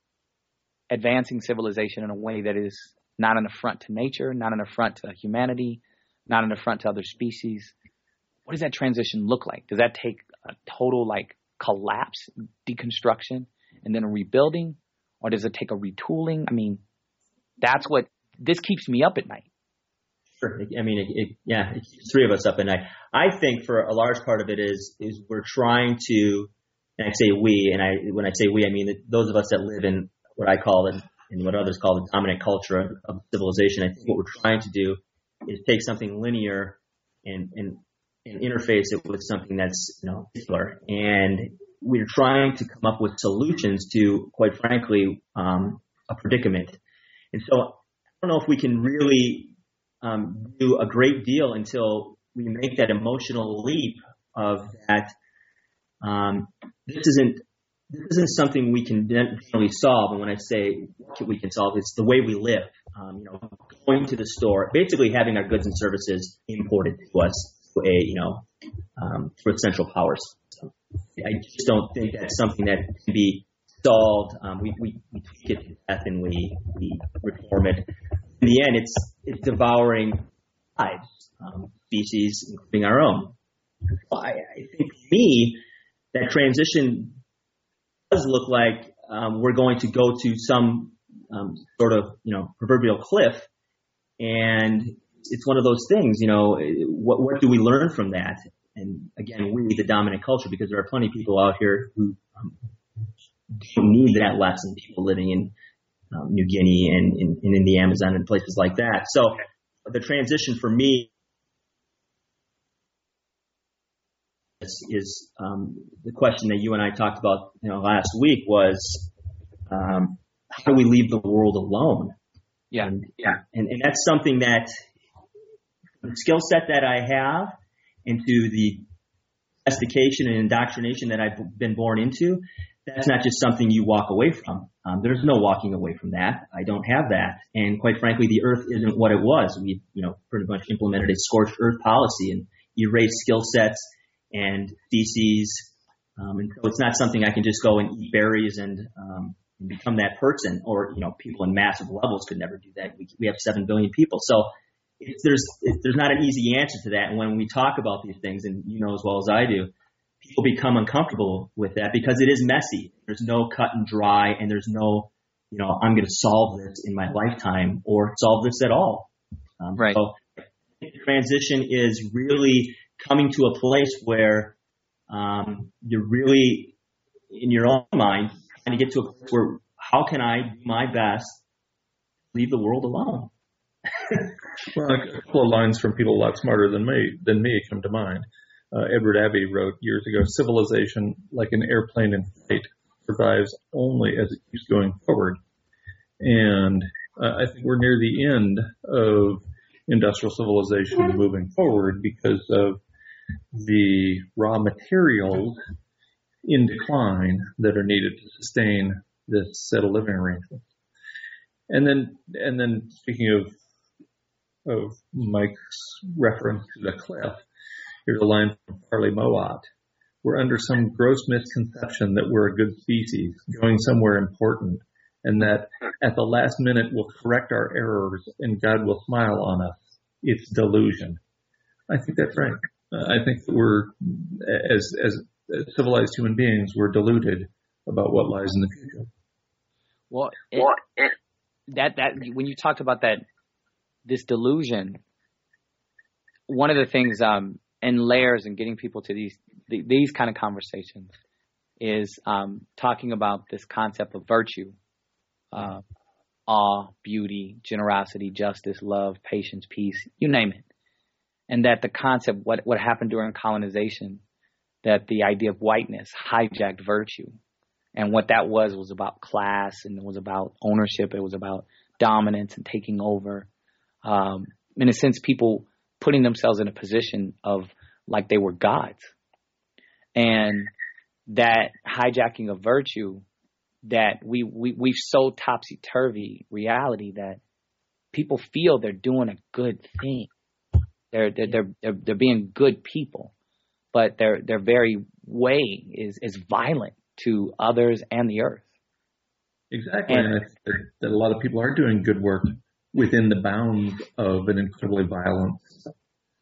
advancing civilization in a way that is not an affront to nature, not an affront to humanity, not an affront to other species. What does that transition look like? Does that take a total like collapse, deconstruction, and then a rebuilding? Or does it take a retooling? I mean, that's what, this keeps me up at night. Sure. I mean, it, it, yeah, it keeps three of us up at night. I think for a large part of it is is we're trying to, and I say we, and I when I say we, I mean that those of us that live in what I call and, and what others call the dominant culture of, of civilization. I think what we're trying to do is take something linear and and, and interface it with something that's, you know, particular. And we're trying to come up with solutions to, quite frankly, um, a predicament. And so I don't know if we can really Um, do a great deal until we make that emotional leap of that. Um, this isn't this isn't something we can generally solve. And when I say we can solve, it's the way we live. Um, you know, going to the store, basically having our goods and services imported to us, to a you know, um, through Central Powers. So I just don't think that's something that can be solved. Um, we, we we tweak it to death and we we reform it. In the end, it's it's devouring lives, um, species, including our own. I, I think for me, that transition does look like um, we're going to go to some um, sort of, you know, proverbial cliff, and it's one of those things. You know, what what do we learn from that? And again, we, the dominant culture, because there are plenty of people out here who um, don't need that lesson. People living in Um, New Guinea and, and, and in the Amazon and places like that. So the transition for me is, is um, the question that you and I talked about, you know, last week was um, how do we leave the world alone? Yeah, and, yeah, and, and that's something that the skill set that I have into the domestication and indoctrination that I've been born into. That's not just something you walk away from. Um, there's no walking away from that. I don't have that. And quite frankly, the earth isn't what it was. We, you know, pretty much implemented a scorched earth policy and erased skill sets and species. Um, and so it's not something I can just go and eat berries and, um, and become that person. Or, you know, people in massive levels could never do that. We, we have seven billion people. So it's, there's, it, there's not an easy answer to that. And when we talk about these things, and you know as well as I do, people become uncomfortable with that because it is messy. There's no cut and dry, and there's no, you know, I'm going to solve this in my lifetime or solve this at all. Um, right. So the transition is really coming to a place where um, you're really, in your own mind, trying to get to a place where how can I do my best to leave the world alone? Well, a couple of lines from people a lot smarter than me than me come to mind. Uh, Edward Abbey wrote years ago, civilization, like an airplane in flight, survives only as it keeps going forward. And uh, I think we're near the end of industrial civilization moving forward because of the raw materials in decline that are needed to sustain this set of living arrangements. And then, and then speaking of, of Mike's reference to the cliff, here's a line from Farley Mowat. We're under some gross misconception that we're a good species, going somewhere important, and that at the last minute we'll correct our errors and God will smile on us. It's delusion. I think that's right. Uh, I think that we're, as, as as civilized human beings, we're deluded about what lies in the future. Well, it, that that when you talked about that, this delusion, one of the things um, in layers and getting people to these the, these kind of conversations is um, talking about this concept of virtue, uh, awe, beauty, generosity, justice, love, patience, peace, you name it. And that the concept, what, what happened during colonization, that the idea of whiteness hijacked virtue. And what that was was about class, and it was about ownership. It was about dominance and taking over. Um, in a sense, people putting themselves in a position of like they were gods. And that hijacking of virtue, that we, we, we've so topsy-turvy reality that people feel they're doing a good thing. They're, they're, they're, they're, they're being good people, but their, their very way is, is violent to others and the earth. Exactly. And, and I think that, that a lot of people are doing good work within the bounds of an incredibly violent system.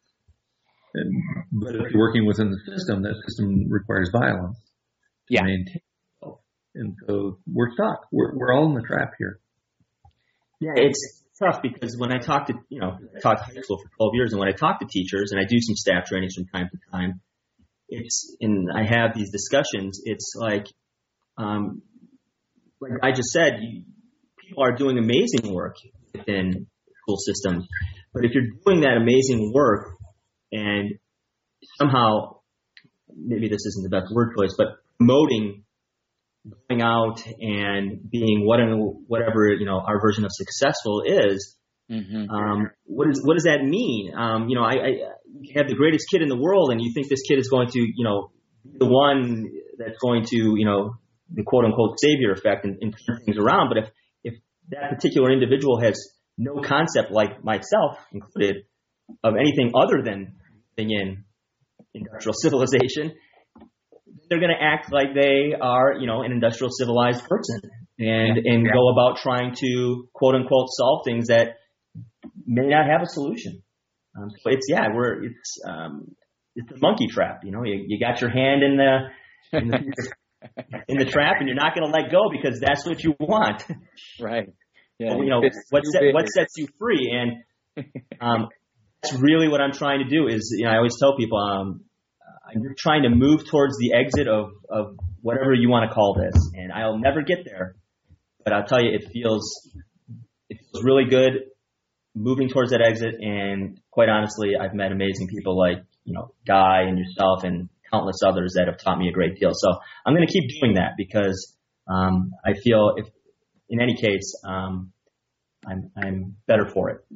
And, but if you're working within the system, that system requires violence to yeah. maintain itself. And so we're stuck. We're, we're all in the trap here. Yeah, it's tough because when I talk to, you know, I taught high school for twelve years, and when I talk to teachers, and I do some staff trainings from time to time, it's, and I have these discussions, it's like, um, like I just said, you, people are doing amazing work within school systems. But if you're doing that amazing work and somehow, maybe this isn't the best word choice, but promoting going out and being what, whatever, you know, our version of successful is, mm-hmm. um, what is, what does that mean? Um, you know, I, I you have the greatest kid in the world and you think this kid is going to, you know, be the one that's going to, you know, the quote unquote savior effect and, and turn things around. But if, if that particular individual has no concept, like myself included, of anything other than being in industrial civilization, they're going to act like they are, you know, an industrial civilized person and, yeah. and yeah. go about trying to quote unquote solve things that may not have a solution. Um, so it's, yeah, we're, it's, um, it's a monkey trap, you know, you, you got your hand in the, in the, in the trap and you're not going to let go because that's what you want. Right. Yeah. Well, you know, what, set, what sets you free. And, um, that's really what I'm trying to do is, you know, I always tell people, um, I'm trying to move towards the exit of, of whatever you want to call this. And I'll never get there, but I'll tell you, it feels, it feels really good moving towards that exit. And quite honestly, I've met amazing people like, you know, Guy and yourself and countless others that have taught me a great deal. So I'm going to keep doing that because, um, I feel if in any case, um, I'm, I'm better for it.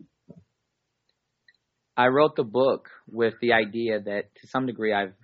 I wrote the book with the idea that to some degree I've,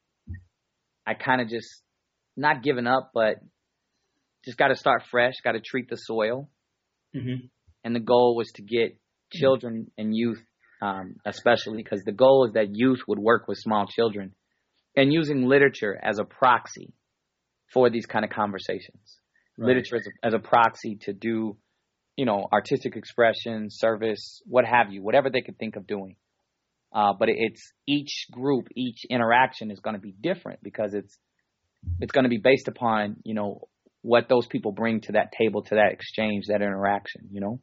I kind of just not given up, but just got to start fresh, got to treat the soil. Mm-hmm. And the goal was to get children and youth, um, especially because the goal is that youth would work with small children and using literature as a proxy for these kind of conversations. Right. Literature as a, as a proxy to do, you know, artistic expression, service, what have you, whatever they could think of doing. Uh, but it's each group, each interaction is going to be different because it's it's going to be based upon, you know, what those people bring to that table, to that exchange, that interaction, you know.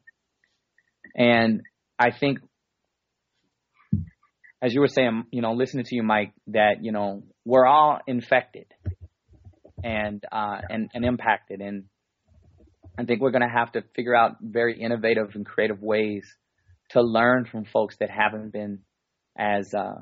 And I think, as you were saying, you know, listening to you, Mike, that, you know, we're all infected and uh, and, and impacted. And I think we're going to have to figure out very innovative and creative ways to learn from folks that haven't been as, uh,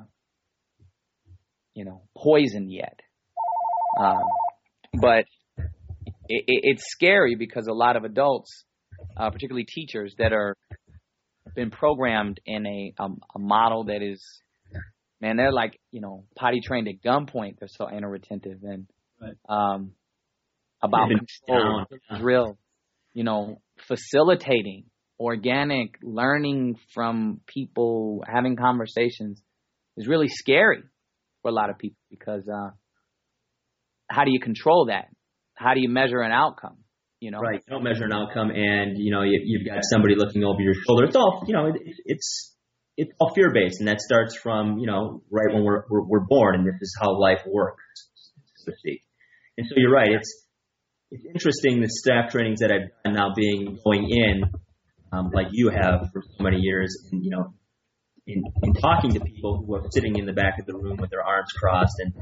you know, poisoned yet. Um, but it, it, it's scary because a lot of adults, uh, particularly teachers that are been programmed in a, um, a model that is, man, they're like, you know, potty trained at gunpoint. They're so inattentive and, right. um, about control, drill, you know, facilitating organic learning from people, having conversations is really scary for a lot of people because uh, how do you control that? How do you measure an outcome? You know, right? You don't measure an outcome, and you know you, you've got somebody looking over your shoulder. It's all, you know, it, it's it's all fear based, and that starts from, you know, right when we're, we're we're born, and this is how life works, so to speak. And so you're right. It's it's interesting the staff trainings that I've done now being going in. Um, like you have for so many years, and, you know, in, in talking to people who are sitting in the back of the room with their arms crossed and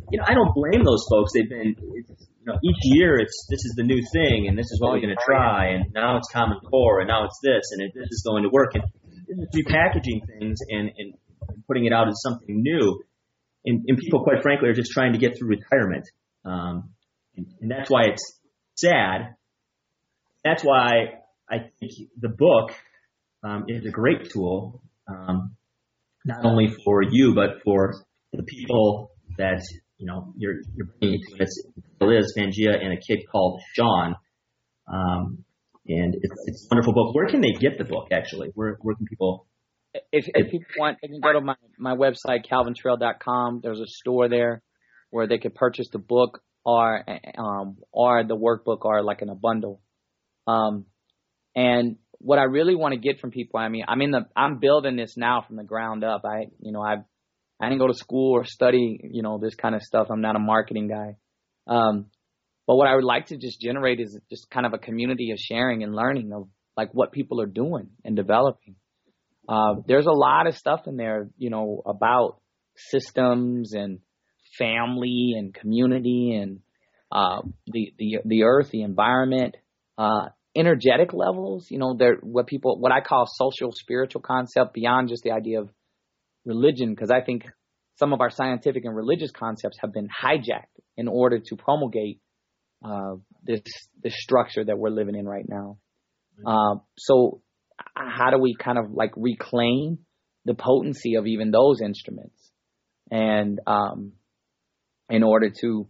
you know, I don't blame those folks. They've been, you know, each year it's this is the new thing, and this is what we're going to try, and now it's Common Core, and now it's this, and it, this is going to work, and repackaging things and, and putting it out as something new. And, and people, quite frankly, are just trying to get through retirement, um, and, and that's why it's sad. That's why I think the book um, is a great tool, um, not only for you but for the people that you know you're you're bringing it to. It's Liz Pangea and a kid called Sean, um, and it's, it's a wonderful book. Where can they get the book? Actually, where where can people? If, if people want, they can go to my, my website, calvin terrell dot com. There's a store there where they could purchase the book or um, or the workbook or like in a bundle. Um, and what I really want to get from people, I mean, I'm in the I'm building this now from the ground up. I you know I I didn't go to school or study you know this kind of stuff. I'm not a marketing guy. Um, but what I would like to just generate is just kind of a community of sharing and learning of like what people are doing and developing. Uh, there's a lot of stuff in there, you know, about systems and family and community and uh, the the the earth, the environment, uh, energetic levels. You know, they're what people what I call social spiritual concept beyond just the idea of religion, because I think some of our scientific and religious concepts have been hijacked in order to promulgate uh, this this structure that we're living in right now. Uh, so. How do we kind of like reclaim the potency of even those instruments and um, in order to,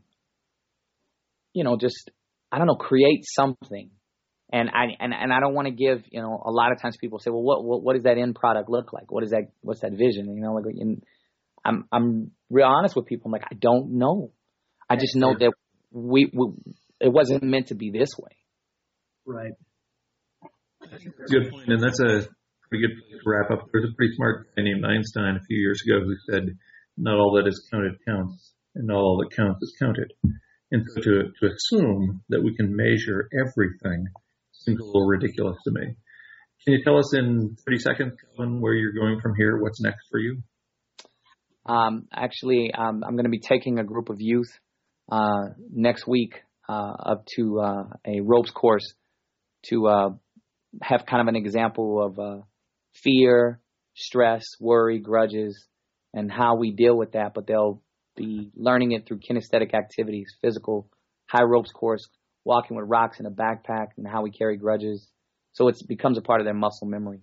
you know, just, I don't know, create something. And I, and, and I don't want to give, you know, a lot of times people say, well, what, what, what does that end product look like? What is that, what's that vision? You know, like, and I'm, I'm real honest with people. I'm like, I don't know. I just know that we, we it wasn't meant to be this way. Right. Good point, and that's a pretty good place to wrap up. There's a pretty smart guy named Einstein a few years ago who said, not all that is counted counts, and not all that counts is counted. And so to, to assume that we can measure everything seems a little ridiculous to me. Can you tell us in thirty seconds, Calvin, where you're going from here? What's next for you? Um, actually, um, I'm going to be taking a group of youth uh, next week uh, up to uh, a ropes course to uh, have kind of an example of uh, fear, stress, worry, grudges, and how we deal with that. But they'll be learning it through kinesthetic activities, physical, high ropes course, walking with rocks in a backpack, and how we carry grudges. So it becomes a part of their muscle memory.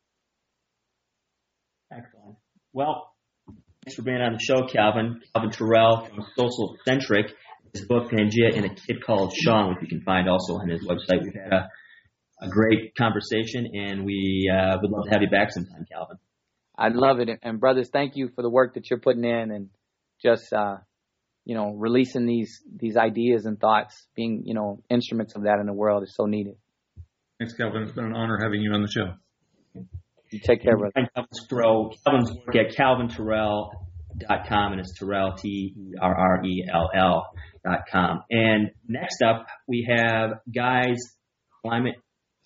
Excellent. Well, thanks for being on the show, Calvin. Calvin Terrell from Social Centric. His book, Pangea and a Kid Called Sean, which you can find also on his website. We've had a A great conversation, and we uh, would love to have you back sometime, Calvin. I'd love it. And brothers, thank you for the work that you're putting in and just, uh, you know, releasing these these ideas and thoughts, being, you know, instruments of that in the world is so needed. Thanks, Calvin. It's been an honor having you on the show. You take care, brother. Find Calvin's, Terrell, Calvin's work at calvin terrell dot com, and it's Terrell, T E R R E L L dot com. And next up, we have Guy's Climate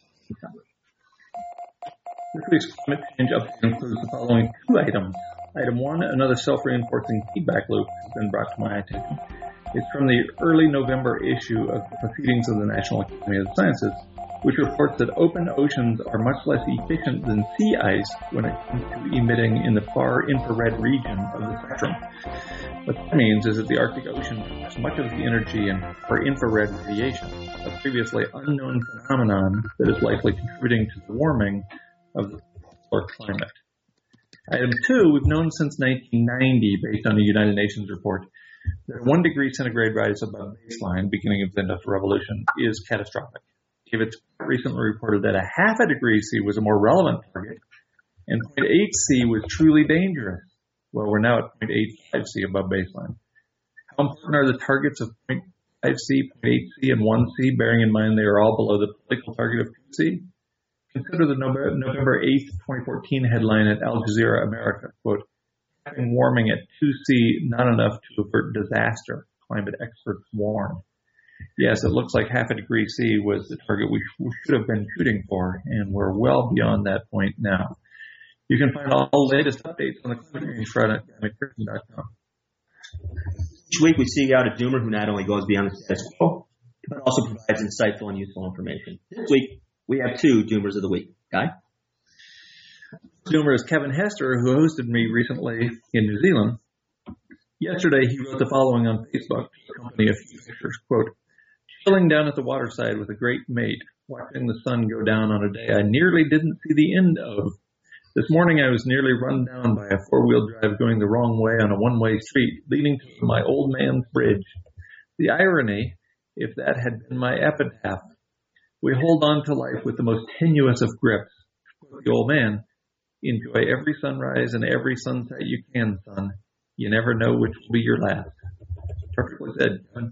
This week's climate change update includes the following two items. Item one, another self-reinforcing feedback loop has been brought to my attention. It's from the early November issue of the Proceedings of the National Academy of the Sciences, which reports that open oceans are much less efficient than sea ice when it comes to emitting in the far infrared region of the spectrum. What that means is that the Arctic Ocean traps much of the energy in for infrared radiation, a previously unknown phenomenon that is likely contributing to the warming of the polar climate. Item two, we've known since nineteen ninety, based on a United Nations report, that a one degree centigrade rise above baseline, beginning of the Industrial Revolution, is catastrophic. David recently reported that a half a degree C was a more relevant target, and zero point eight C was truly dangerous. Well, we're now at zero point eight five C above baseline. How important are the targets of zero point five C, zero point eight C, and one C, bearing in mind they are all below the political target of two C? Consider the November eighth, twenty fourteen headline at Al Jazeera America, quote, "Capping warming at two C not enough to avert disaster, climate experts warn." Yes, it looks like half a degree C was the target we should have been shooting for, and we're well beyond that point now. You can find all the latest updates on the climate change front at climate christian dot com. Each week we seek out a doomer who not only goes beyond the status quo, but also provides insightful and useful information. This week we have two doomers of the week. Guy? Doomer is Kevin Hester, who hosted me recently in New Zealand. Yesterday he wrote the following on Facebook to accompany a few pictures, quote, chilling down at the waterside with a great mate, watching the sun go down on a day I nearly didn't see the end of. This morning I was nearly run down by a four-wheel drive going the wrong way on a one-way street, leading to my old man's bridge. The irony, if that had been my epitaph. We hold on to life with the most tenuous of grips. The old man, enjoy every sunrise and every sunset you can, son. You never know which will be your last. Perfectly said, Kevin.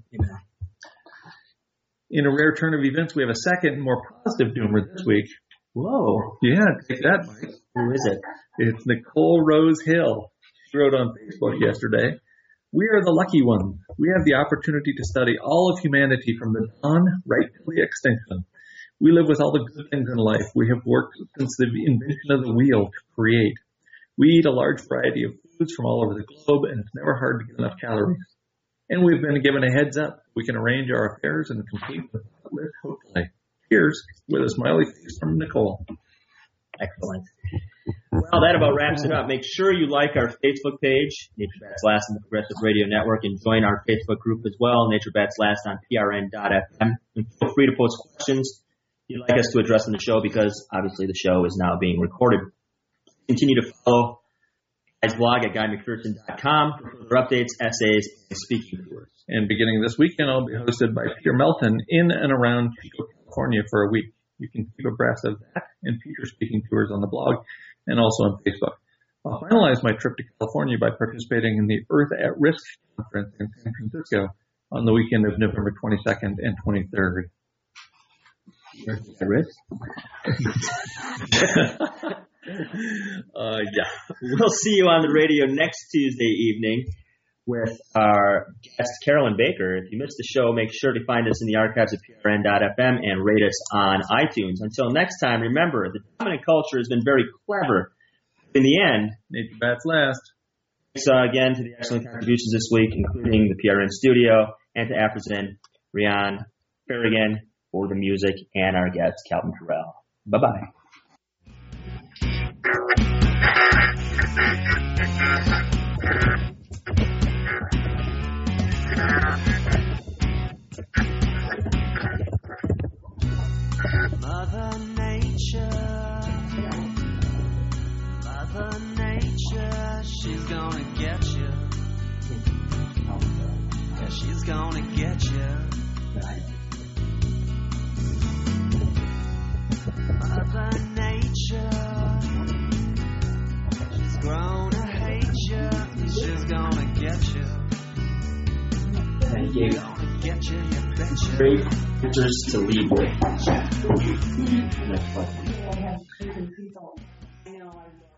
In a rare turn of events, we have a second, more positive doomer this week. Whoa. Yeah, take that, Mike. Who is it? It's Nicole Rose Hill. She wrote on Facebook yesterday, we are the lucky ones. We have the opportunity to study all of humanity from the dawn right to the extinction. We live with all the good things in life. We have worked since the invention of the wheel to create. We eat a large variety of foods from all over the globe, and it's never hard to get enough calories. And we've been given a heads up. We can arrange our affairs and complete the list, hopefully. Cheers, with a smiley face from Nicole. Excellent. Well, that about wraps it up. Make sure you like our Facebook page, Nature Bats Last on the Progressive Radio Network, and join our Facebook group as well, Nature Bats Last on P R N dot F M. And feel free to post questions you'd like us to address on the show, because obviously the show is now being recorded. Continue to follow Guy's blog at guy mcpherson dot com for further updates, essays, and speaking tours. And beginning this weekend, I'll be hosted by Peter Melton in and around Chico, California for a week. You can keep abreast of that and future speaking tours on the blog and also on Facebook. I'll finalize my trip to California by participating in the Earth at Risk conference in San Francisco on the weekend of November twenty-second and twenty-third. Earth at Risk? uh, yeah. We'll see you on the radio next Tuesday evening with our guest, Carolyn Baker. If you missed the show, make sure to find us in the archives of P R N dot F M and rate us on iTunes. Until next time, remember, the dominant culture has been very clever. In the end, Nature Bats Last. Thanks uh, again to the excellent contributions this week, including the P R N studio, and to Afrozen, Rian Farragon for the music, and our guest, Calvin Terrell. Bye-bye. Mother Nature, Mother Nature, she's gonna get you. Yeah, she's gonna get you. Mother Nature, she's gonna hate you. She's gonna get you. Thank you. Gonna get you, you betcha. Great answers to lead with. Next question.